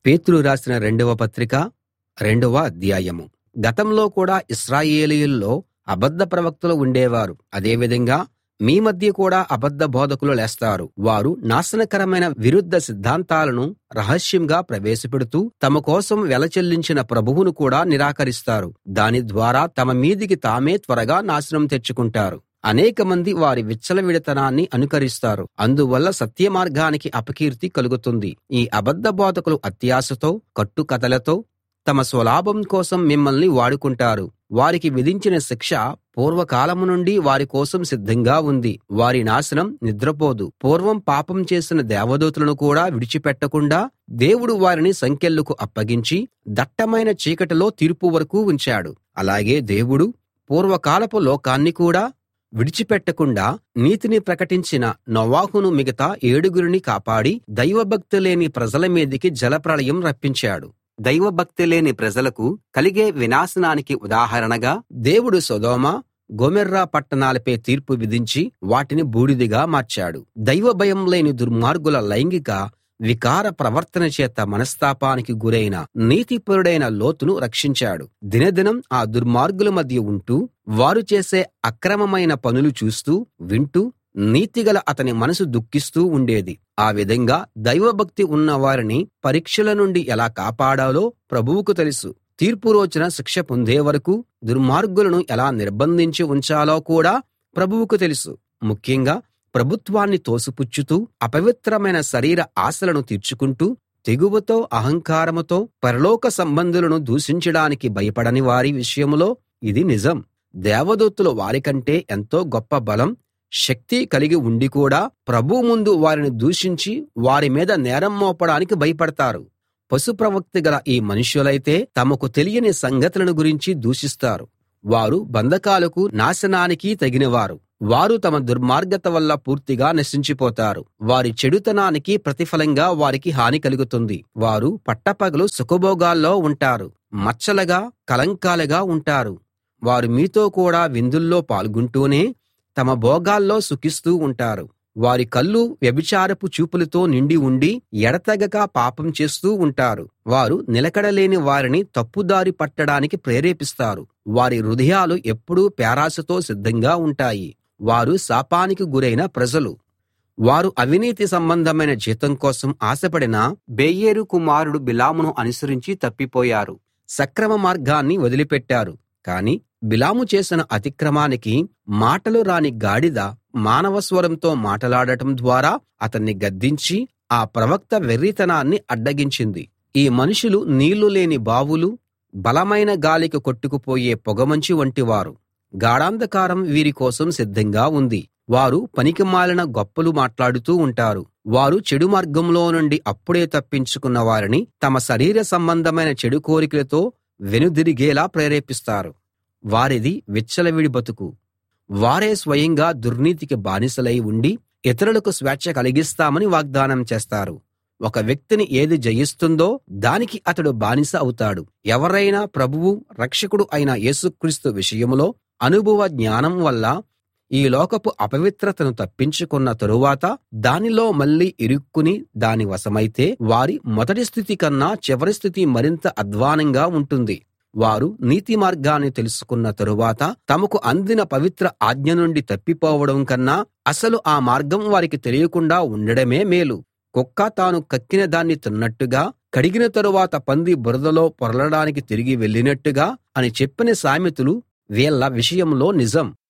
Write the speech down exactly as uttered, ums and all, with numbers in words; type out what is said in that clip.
పేతురు రాసిన రెండవ పత్రిక రెండవ అధ్యాయం. గతంలో కూడా ఇశ్రాయేలీయుల్లో అబద్ధ ప్రవక్తలు ఉండేవారు. అదేవిధంగా మీ మధ్య కూడా అబద్ధ బోధకులు లేస్తారు. వారు నాశనకరమైన విరుద్ధ సిద్ధాంతాలను రహస్యంగా ప్రవేశపెడుతూ తమ కోసం వెల చెల్లించిన ప్రభువును కూడా నిరాకరిస్తారు. దాని ద్వారా తమ మీదికి తామే త్వరగా నాశనం తెచ్చుకుంటారు. అనేకమంది వారి విచ్చలవిడితనాన్ని అనుకరిస్తారు. అందువల్ల సత్యమార్గానికి అపకీర్తి కలుగుతుంది. ఈ అబద్ధ బోధకులు అత్యాశతో, కట్టుకథలతో తమ స్వలాభం కోసం మిమ్మల్ని వాడుకుంటారు. వారికి విధించిన శిక్ష పూర్వకాలం నుండి వారి కోసం సిద్ధంగా ఉంది. వారి నాశనం నిద్రపోదు. పూర్వం పాపం చేసిన దేవదూతలను కూడా విడిచిపెట్టకుండా దేవుడు వారిని సంకెళ్లకు అప్పగించి దట్టమైన చీకటిలో తీర్పు వరకు ఉంచాడు. అలాగే దేవుడు పూర్వకాలపు లోకాన్ని కూడా విడిచిపెట్టకుండా నీతిని ప్రకటించిన నోవహును మిగతా ఏడుగురిని కాపాడి దైవభక్తి లేని ప్రజల మీదికి జలప్రళయం రప్పించాడు. దైవభక్తి లేని ప్రజలకు కలిగే వినాశనానికి ఉదాహరణగా దేవుడు సొదొమ, గొమొర్రా పట్టణాలపై తీర్పు విధించి వాటిని బూడిదగా మార్చాడు. దైవ భయం లేని దుర్మార్గుల లైంగిక వికార ప్రవర్తన చేత మనస్తాపానికి గురైన నీతిపరుడైన లోతును రక్షించాడు. దినదినం ఆ దుర్మార్గుల మధ్య ఉంటూ వారు చేసే అక్రమమైన పనులు చూస్తూ వింటూ నీతిగల అతని మనసు దుఃఖిస్తూ ఉండేది. ఆ విధంగా దైవభక్తి ఉన్న వారిని పరీక్షల నుండి ఎలా కాపాడాలో ప్రభువుకు తెలుసు. తీర్పు రోజున శిక్ష పొందే వరకు దుర్మార్గులను ఎలా నిర్బంధించి ఉంచాలో కూడా ప్రభువుకు తెలుసు. ముఖ్యంగా ప్రభుత్వాన్ని తోసిపుచ్చుతూ అపవిత్రమైన శరీర ఆశలను తీర్చుకుంటూ తెగువతో అహంకారంతో పరలోక సంబంధులను దూషించడానికి భయపడని వారి విషయంలో ఇది నిజం. దేవదూతలు వారికంటే ఎంతో గొప్ప బలం, శక్తి కలిగి ఉండి కూడా ప్రభువు ముందు వారిని దూషించి వారి మీద నేరం మోపడానికి భయపడతారు. పశు ప్రవక్తి గల ఈ మనుష్యులైతే తమకు తెలియని సంగతులను గురించి దూషిస్తారు. వారు బంధకాలకు నాశనానికి తగినవారు. వారు తమ దుర్మార్గత వల్ల పూర్తిగా నశించిపోతారు. వారి చెడుతనానికి ప్రతిఫలంగా వారికి హాని కలుగుతుంది. వారు పట్టపగలు సుఖభోగాల్లో ఉంటారు, మచ్చలుగా కళంకాలుగా ఉంటారు. వారు మీతో కూడా విందుల్లో పాల్గొంటూనే తమ భోగాల్లో సుఖిస్తూ ఉంటారు. వారి కళ్ళు వ్యభిచారపు చూపులతో నిండి ఉండి ఎడతెగక పాపం చేస్తూ ఉంటారు. వారు నిలకడలేని వారిని తప్పుదారి పట్టడానికి ప్రేరేపిస్తారు. వారి హృదయాలు ఎప్పుడూ పేరాశతో సిద్ధంగా ఉంటాయి. వారు శాపానికి గురైన ప్రజలు. వారు అవినీతి సంబంధమైన జీతం కోసం ఆశపడిన బెయేరు కుమారుడు బిలామును అనుసరించి తప్పిపోయారు. సక్రమ మార్గాన్ని వదిలిపెట్టారు. కాని బిలాము చేసిన అతిక్రమానికి మాటలు రాని గాడిద మానవ స్వరంతో మాటలాడటం ద్వారా అతన్ని గద్దించి ఆ ప్రవక్త వెర్రితనాన్ని అడ్డగించింది. ఈ మనుషులు నీళ్లు లేని బావులు, బలమైన గాలికి కొట్టుకుపోయే పొగమంచు వంటివారు. గాఢాంధకారం వీరి కోసం సిద్ధంగా ఉంది. వారు పనికిమాలిన గొప్పలు మాట్లాడుతూ ఉంటారు. వారు చెడు మార్గంలో నుండి అప్పుడే తప్పించుకున్న వారిని తమ శరీర సంబంధమైన చెడు కోరికలతో వెనుదిరిగేలా ప్రేరేపిస్తారు. వారిది విచ్చలవిడి బతుకు. వారే స్వయంగా దుర్నీతికి బానిసలై ఉండి ఇతరులకు స్వేచ్ఛ కలిగిస్తామని వాగ్దానం చేస్తారు. ఒక వ్యక్తిని ఏది జయిస్తుందో దానికి అతడు బానిస అవుతాడు. ఎవరైనా ప్రభువు, రక్షకుడు అయిన యేసుక్రీస్తు విషయంలో అనుభవ జ్ఞానం వల్ల ఈ లోకపు అపవిత్రతను తప్పించుకున్న తరువాత దానిలో మళ్ళీ ఇరుక్కుని దాని వశమైతే వారి మొదటి స్థితి కన్నా చివరి స్థితి మరింత అధ్వానంగా ఉంటుంది. వారు నీతి మార్గాన్ని తెలుసుకున్న తరువాత తమకు అందిన పవిత్ర ఆజ్ఞ నుండి తప్పిపోవడం కన్నా అసలు ఆ మార్గం వారికి తెలియకుండా ఉండడమే మేలు. కుక్క తాను కక్కిన దాన్ని తిన్నట్టుగా, కడిగిన తరువాత పంది బురదలో పొరలడానికి తిరిగి వెళ్ళినట్టుగా అని చెప్పిన సామెతలు వీళ్ళ విషయంలో నిజం.